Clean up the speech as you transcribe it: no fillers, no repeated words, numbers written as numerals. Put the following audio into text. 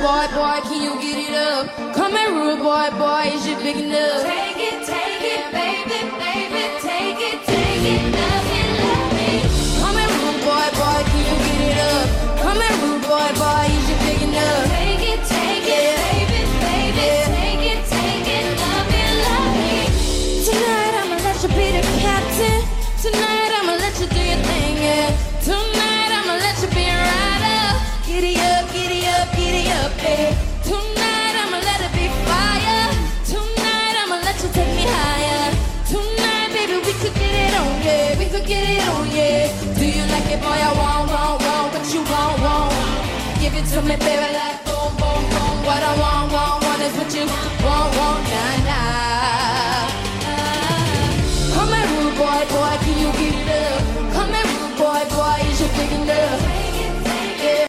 boy, boy, can you get it up? Come here, rude boy, boy, is you big enough? Take it, baby, baby, take it, love me, love me. Come here, rude boy, boy, can you get it up? Come here, rude boy, boy, is you big enough? Take it, baby, baby, take it, love me, love me. Tonight I'ma let you be the captain. Tonight I'ma let you do your thing, yeah. Tonight I'ma let you be a rider. Giddy up, giddy up, giddy up, baby. Tonight I'ma let it be fire. Tonight I'ma let you take me higher. Tonight, baby, we could get it on, yeah. We could get it on, yeah. Do you like it, boy? I want what you want. Give it to me, baby, like boom, boom, boom. What I want is what you